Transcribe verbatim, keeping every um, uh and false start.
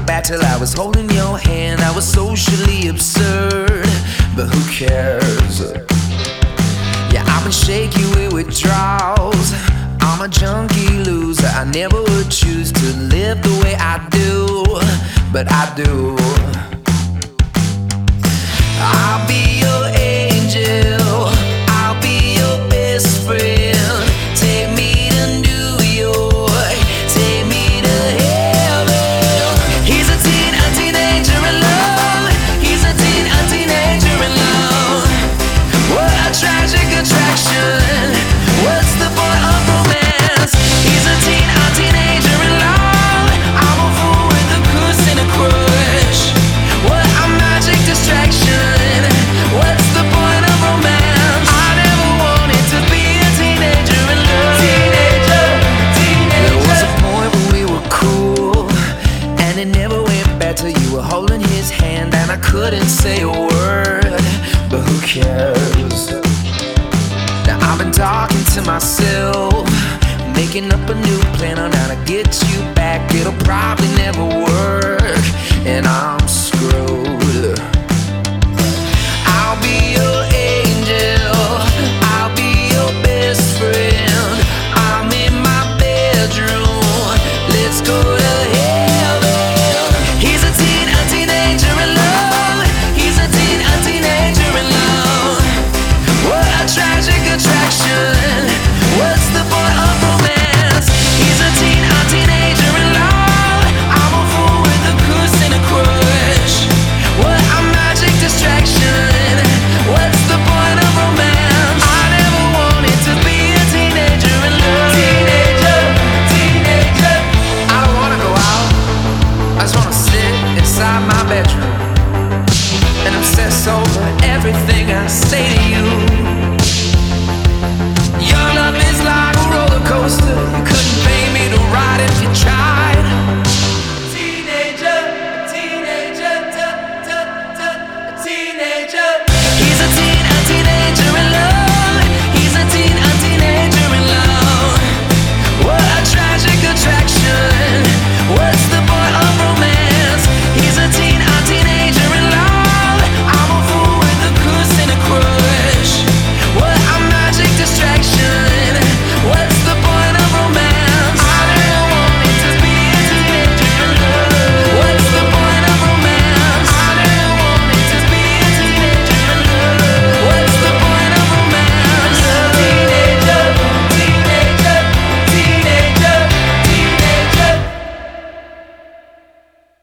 back till I was holding your hand. I was socially absurd, but who cares? Yeah, I've been shaky with withdrawals. I'm a junkie loser. I never would choose to live the way I do, but I do. I'll be your angel, I'll be your best friend. Take me to New York, take me to heaven. He's a teen, a teenager in love. He's a teen, a teenager in love. What a tragic attraction. What's the point of romance? He's a teen, a teenager in love. I'm a fool with a goose and a crush. What a magic distraction. What's the point of romance? I never wanted to be a teenager in love. Teenager, teenager. There was a point when we were cool, and it never went back till you were holding his hand, and I couldn't say a word, but who cares? Now I've been talking to myself, making up a new plan on how to get you back. It'll probably never work, and I'm screwed. I'll be your angel, I'll be your best friend. I'm in my bedroom, let's go to heaven. He's a teen, a teenager in love. He's a teen, a teenager in love. What a tragic attraction. What's the point of romance? He's a teen, a teenager in love. I'm a fool with a goose and a crush. What a magic distraction. What's the point of romance? I never wanted to be a teenager in love. Teenager, teenager. I don't wanna go out, I just wanna sit inside my bedroom and obsess over everything I say to